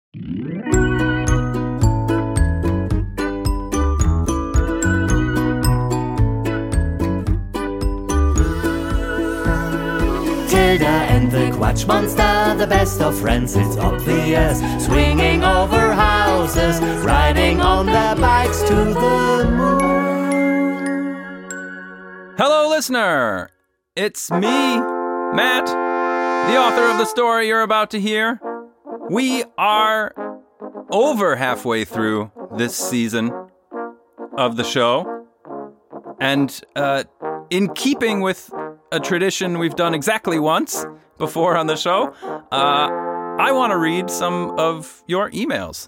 Tilda and the Quatsch Monster, the best of friends, it's obvious. Swinging over houses, riding on their bikes to the moon. Hello, listener! It's me, Matt, the author of the story you're about to hear. We are over halfway through this season of the show. And in keeping with a tradition we've done exactly once before on the show, I want to read some of your emails.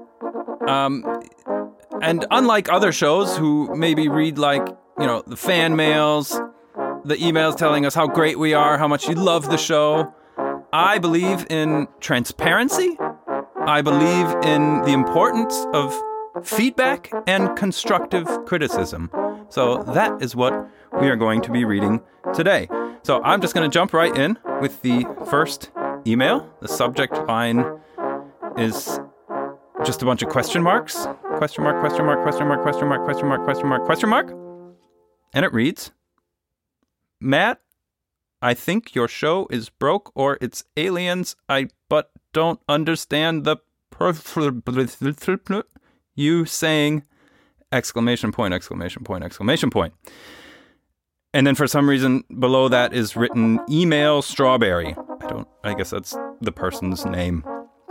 And unlike other shows who maybe read the fan mails, the emails telling us how great we are, how much you love the show, I believe in transparency. I believe in the importance of feedback and constructive criticism. So that is what we are going to be reading today. So I'm just going to jump right in with the first email. The subject line is just a bunch of question marks. Question mark, question mark, question mark, question mark, question mark, question mark, question mark. And it reads, Matt, I think your show is broke or it's aliens. But don't understand the you saying exclamation point, exclamation point, exclamation point. And then for some reason below that is written email strawberry. I guess that's the person's name.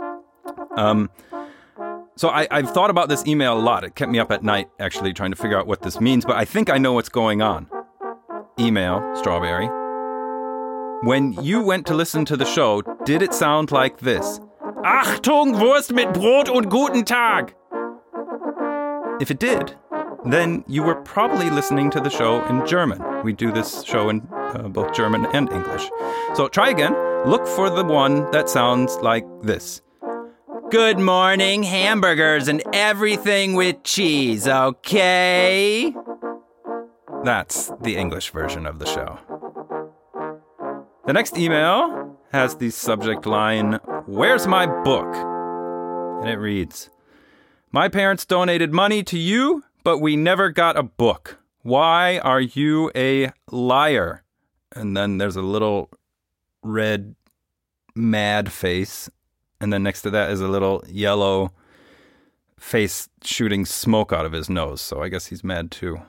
So I've thought about this email a lot. It kept me up at night actually trying to figure out what this means, but I think I know what's going on. Email strawberry. When you went to listen to the show, did it sound like this? Achtung, Wurst mit Brot und guten Tag! If it did, then you were probably listening to the show in German. We do this show in both German and English. So try again. Look for the one that sounds like this. Good morning, hamburgers and everything with cheese, okay? That's the English version of the show. The next email has the subject line, Where's my book? And it reads, My parents donated money to you, but we never got a book. Why are you a liar? And then there's a little red mad face. And then next to that is a little yellow face shooting smoke out of his nose. So I guess he's mad too.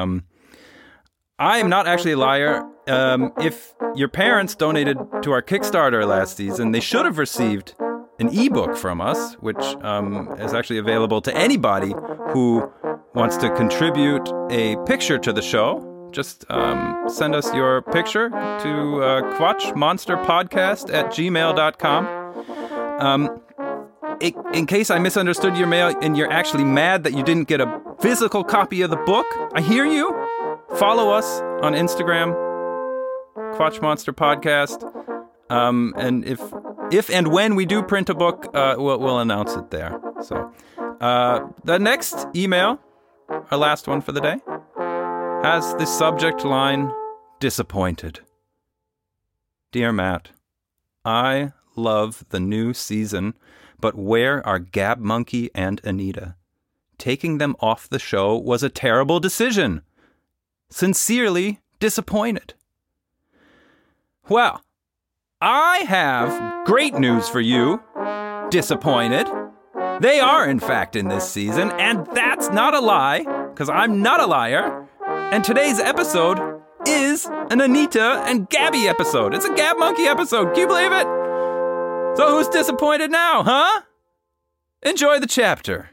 I am not actually a liar. If your parents donated to our Kickstarter last season, they should have received an ebook from us, which is actually available to anybody who wants to contribute a picture to the show. Just send us your picture to quatchmonsterpodcast@gmail.com. In case I misunderstood your mail and you're actually mad that you didn't get a physical copy of the book, I hear you. Follow us on Instagram, Quatch Monster Podcast. And if and when we do print a book, we'll announce it there. So the next email, our last one for the day, has the subject line, disappointed. Dear Matt, I love the new season, but where are Gab Monkey and Anita? Taking them off the show was a terrible decision. Sincerely disappointed. Well, I have great news for you, disappointed. They are, in fact, in this season, and that's not a lie, because I'm not a liar. And today's episode is an Anita and Gabby episode. It's a Gab Monkey episode. Can you believe it? So who's disappointed now, huh? Enjoy the chapter.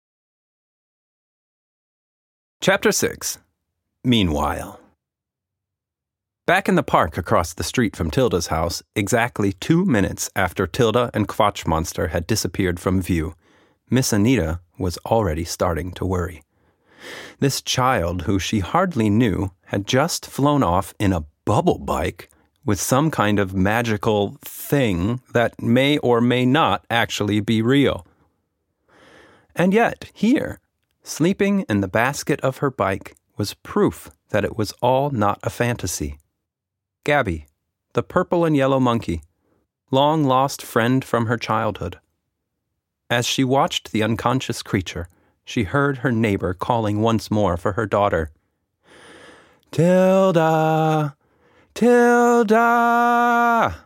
Chapter 6. Meanwhile. Back in the park across the street from Tilda's house, exactly 2 minutes after Tilda and Quatch Monster had disappeared from view, Miss Anita was already starting to worry. This child, who she hardly knew, had just flown off in a bubble bike with some kind of magical thing that may or may not actually be real. And yet, here, sleeping in the basket of her bike, was proof that it was all not a fantasy. Gabby, the purple and yellow monkey, long lost friend from her childhood. As she watched the unconscious creature, she heard her neighbor calling once more for her daughter. "Tilda! Tilda!"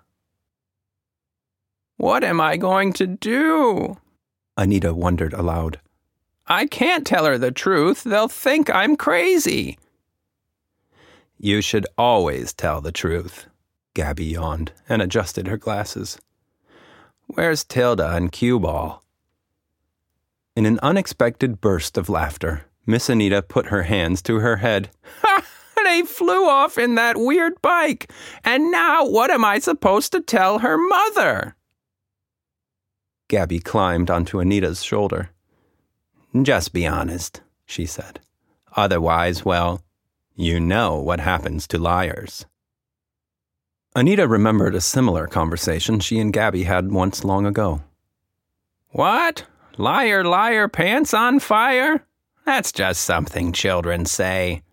"What am I going to do?" Anita wondered aloud. "I can't tell her the truth. They'll think I'm crazy." "You should always tell the truth," Gabby yawned and adjusted her glasses. "Where's Tilda and Cue Ball?" In an unexpected burst of laughter, Miss Anita put her hands to her head. "Ha! They flew off in that weird bike, and now what am I supposed to tell her mother?" Gabby climbed onto Anita's shoulder. "Just be honest," she said. "Otherwise, well, you know what happens to liars." Anita remembered a similar conversation she and Gabby had once long ago. "What? Liar, liar, pants on fire? That's just something children say."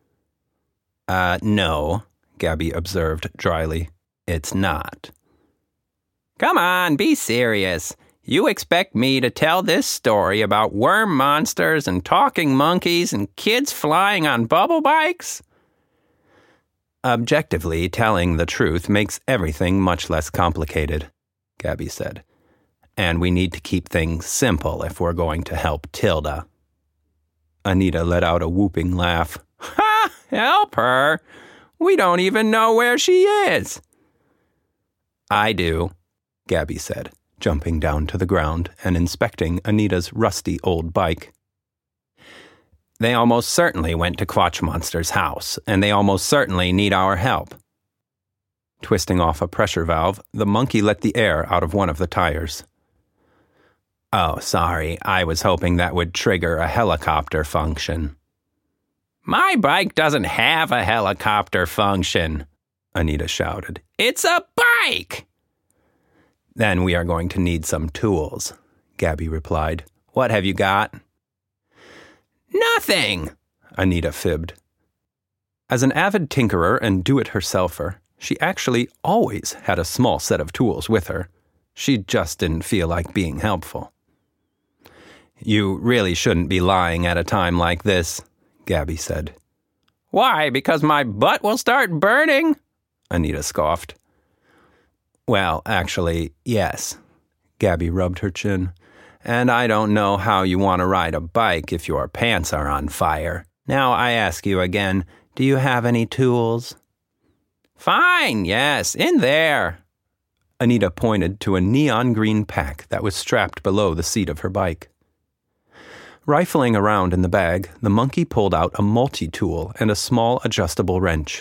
No," Gabby observed dryly. "It's not." "Come on, be serious. You expect me to tell this story about worm monsters and talking monkeys and kids flying on bubble bikes?" "Objectively, telling the truth makes everything much less complicated," Gabby said. "And we need to keep things simple if we're going to help Tilda." Anita let out a whooping laugh. "Ha! Help her? We don't even know where she is." "I do," Gabby said, jumping down to the ground and inspecting Anita's rusty old bike. "They almost certainly went to Quatch Monster's house, and they almost certainly need our help." Twisting off a pressure valve, the monkey let the air out of one of the tires. "Oh, sorry, I was hoping that would trigger a helicopter function." "My bike doesn't have a helicopter function," Anita shouted. "It's a bike!" "Then we are going to need some tools," Gabby replied. "What have you got?" "Nothing," Anita fibbed. As an avid tinkerer and do-it-herselfer, she actually always had a small set of tools with her. She just didn't feel like being helpful. "You really shouldn't be lying at a time like this," Gabby said. "Why, because my butt will start burning?" Anita scoffed. "Well, actually, yes." Gabby rubbed her chin. "And I don't know how you want to ride a bike if your pants are on fire. Now I ask you again, do you have any tools?" "Fine, yes, in there." Anita pointed to a neon green pack that was strapped below the seat of her bike. Rifling around in the bag, the monkey pulled out a multi-tool and a small adjustable wrench.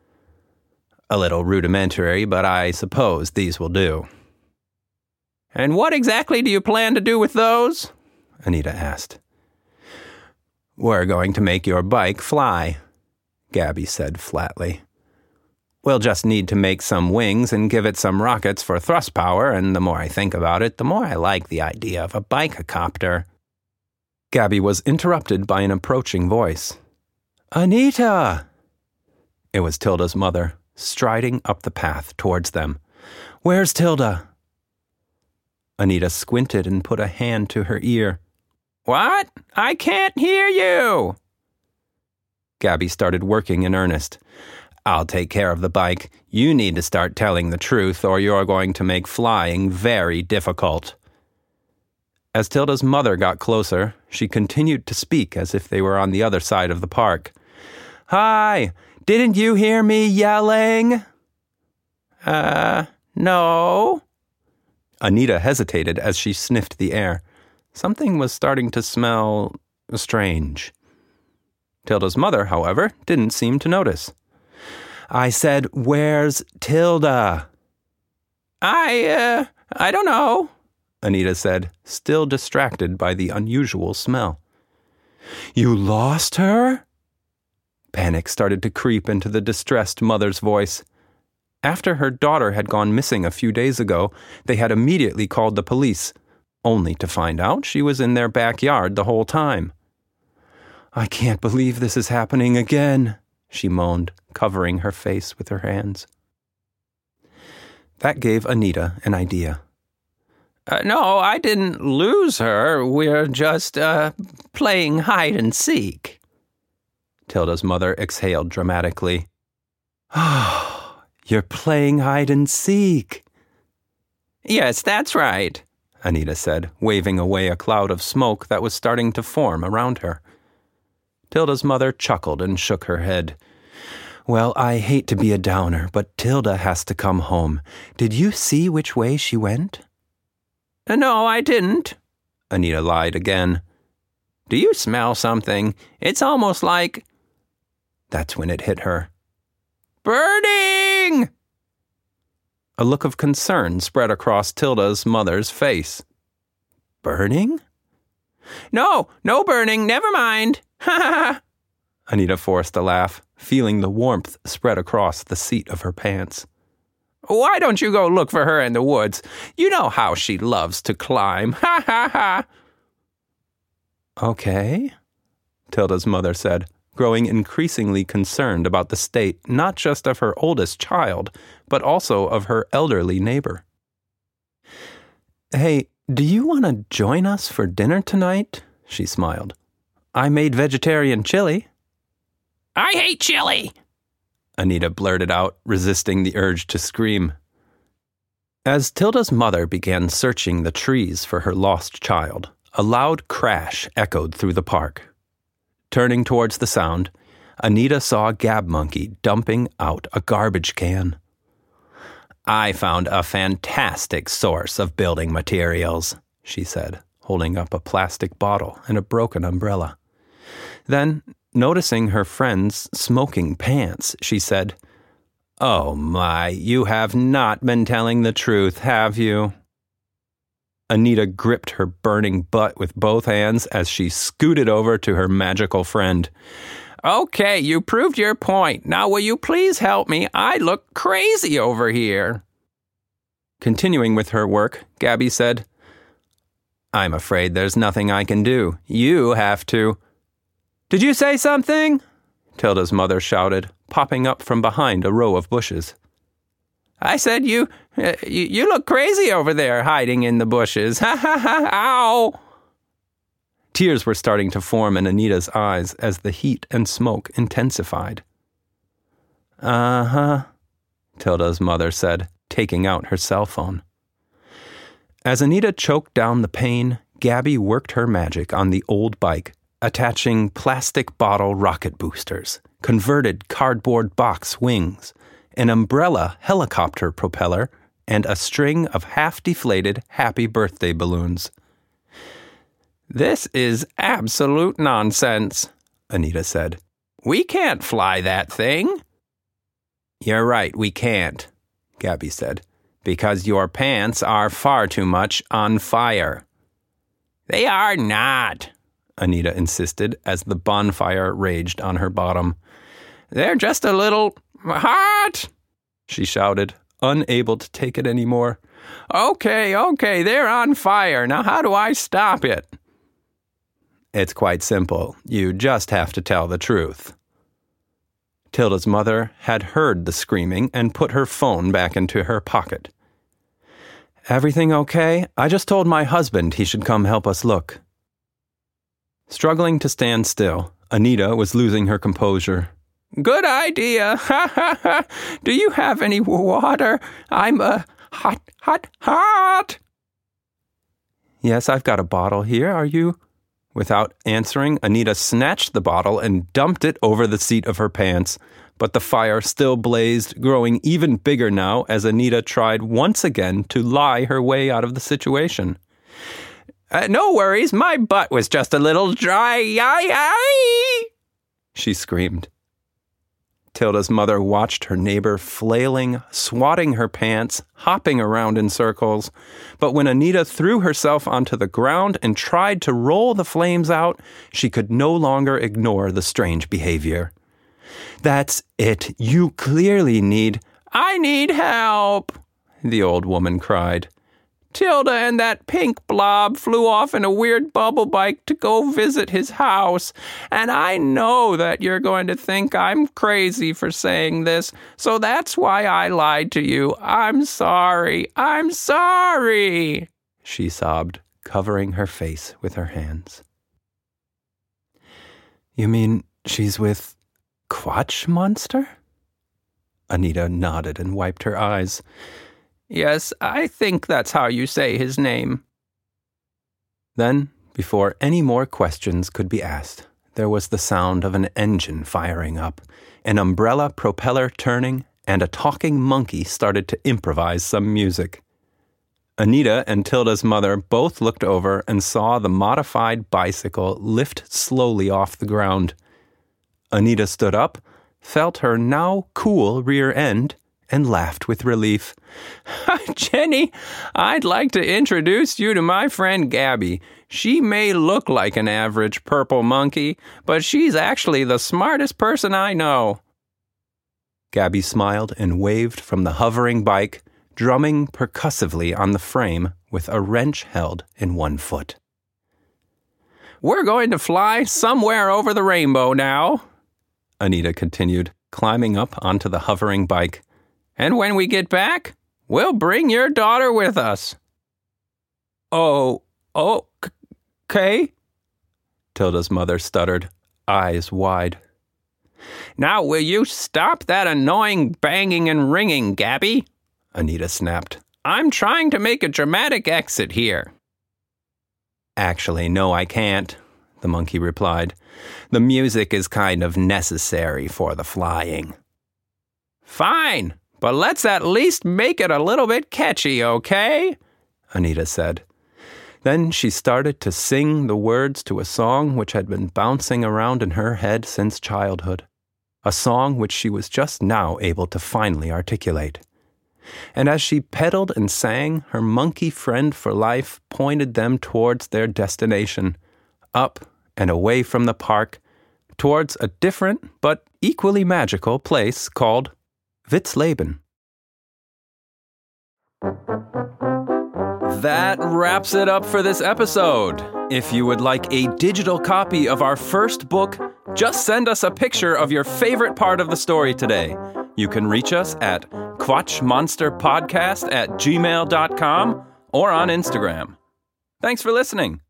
"A little rudimentary, but I suppose these will do." "And what exactly do you plan to do with those?" Anita asked. "We're going to make your bike fly," Gabby said flatly. "We'll just need to make some wings and give it some rockets for thrust power, and the more I think about it, the more I like the idea of a bike-a-copter." Gabby was interrupted by an approaching voice. "Anita!" It was Tilda's mother, striding up the path towards them. "Where's Tilda?" Anita squinted and put a hand to her ear. "What? I can't hear you!" Gabby started working in earnest. "I'll take care of the bike. You need to start telling the truth, or you're going to make flying very difficult." As Tilda's mother got closer, she continued to speak as if they were on the other side of the park. "Hi! Didn't you hear me yelling?" No." Anita hesitated as she sniffed the air. Something was starting to smell strange. Tilda's mother, however, didn't seem to notice. "I said, where's Tilda?" I don't know," Anita said, still distracted by the unusual smell. "You lost her?" Panic started to creep into the distressed mother's voice. After her daughter had gone missing a few days ago, they had immediately called the police, only to find out she was in their backyard the whole time. "I can't believe this is happening again," she moaned, covering her face with her hands. That gave Anita an idea. No, I didn't lose her. We're just, playing hide and seek. Tilda's mother exhaled dramatically. Oh, you're playing hide and seek. Yes, that's right, Anita said, waving away a cloud of smoke that was starting to form around her. Tilda's mother chuckled and shook her head. Well, I hate to be a downer, but Tilda has to come home. Did you see which way she went? No, I didn't, Anita lied again. Do you smell something? It's almost like... That's when it hit her. Burning! A look of concern spread across Tilda's mother's face. Burning? No burning, never mind. Ha ha ha. Anita forced a laugh, feeling the warmth spread across the seat of her pants. Why don't you go look for her in the woods? You know how she loves to climb. Ha ha ha. Okay, Tilda's mother said, growing increasingly concerned about the state not just of her oldest child, but also of her elderly neighbor. Hey, do you want to join us for dinner tonight? She smiled. I made vegetarian chili. I hate chili, Anita blurted out, resisting the urge to scream. As Tilda's mother began searching the trees for her lost child, a loud crash echoed through the park. Turning towards the sound, Anita saw a gab monkey dumping out a garbage can. I found a fantastic source of building materials, she said, holding up a plastic bottle and a broken umbrella. Then, noticing her friend's smoking pants, she said, Oh my, you have not been telling the truth, have you? Anita gripped her burning butt with both hands as she scooted over to her magical friend. Okay, you proved your point. Now will you please help me? I look crazy over here. Continuing with her work, Gabby said, I'm afraid there's nothing I can do. You have to... Did you say something? Tilda's mother shouted, popping up from behind a row of bushes. I said you look crazy over there, hiding in the bushes. Ha ha ha, ow! Tears were starting to form in Anita's eyes as the heat and smoke intensified. Uh-huh, Tilda's mother said, taking out her cell phone. As Anita choked down the pain, Gabby worked her magic on the old bike, attaching plastic bottle rocket boosters, converted cardboard box wings, an umbrella helicopter propeller, and a string of half-deflated happy birthday balloons. This is absolute nonsense, Anita said. We can't fly that thing. You're right, we can't, Gabby said, because your pants are far too much on fire. They are not, Anita insisted as the bonfire raged on her bottom. They're just a little hot, she shouted, unable to take it anymore. Okay, they're on fire. Now how do I stop it? It's quite simple. You just have to tell the truth. Tilda's mother had heard the screaming and put her phone back into her pocket. Everything okay? I just told my husband he should come help us look. Struggling to stand still, Anita was losing her composure. Good idea. Ha ha ha. Do you have any water? I'm hot. Yes, I've got a bottle here. Are you? Without answering, Anita snatched the bottle and dumped it over the seat of her pants. But the fire still blazed, growing even bigger now as Anita tried once again to lie her way out of the situation. No worries, my butt was just a little dry, she screamed. Tilda's mother watched her neighbor flailing, swatting her pants, hopping around in circles. But when Anita threw herself onto the ground and tried to roll the flames out, she could no longer ignore the strange behavior. That's it. You clearly need... I need help, the old woman cried. Tilda and that pink blob flew off in a weird bubble bike to go visit his house. And I know that you're going to think I'm crazy for saying this, so that's why I lied to you. I'm sorry. she sobbed, covering her face with her hands. You mean she's with Quatsch Monster? Anita nodded and wiped her eyes. Yes, I think that's how you say his name. Then, before any more questions could be asked, there was the sound of an engine firing up, an umbrella propeller turning, and a talking monkey started to improvise some music. Anita and Tilda's mother both looked over and saw the modified bicycle lift slowly off the ground. Anita stood up, felt her now cool rear end, and laughed with relief. Jenny, I'd like to introduce you to my friend Gabby. She may look like an average purple monkey, but she's actually the smartest person I know. Gabby smiled and waved from the hovering bike, drumming percussively on the frame with a wrench held in one foot. We're going to fly somewhere over the rainbow now, Anita continued, climbing up onto the hovering bike. And when we get back, we'll bring your daughter with us. Okay, Tilda's mother stuttered, eyes wide. Now will you stop that annoying banging and ringing, Gabby? Anita snapped. I'm trying to make a dramatic exit here. Actually, no, I can't, the monkey replied. The music is kind of necessary for the flying. Fine, but let's at least make it a little bit catchy, okay? Anita said. Then she started to sing the words to a song which had been bouncing around in her head since childhood, a song which she was just now able to finally articulate. And as she pedaled and sang, her monkey friend for life pointed them towards their destination, up and away from the park, towards a different but equally magical place called Witzleben. That wraps it up for this episode. If you would like a digital copy of our first book, just send us a picture of your favorite part of the story today. You can reach us at quatchmonsterpodcast@gmail.com or on Instagram. Thanks for listening.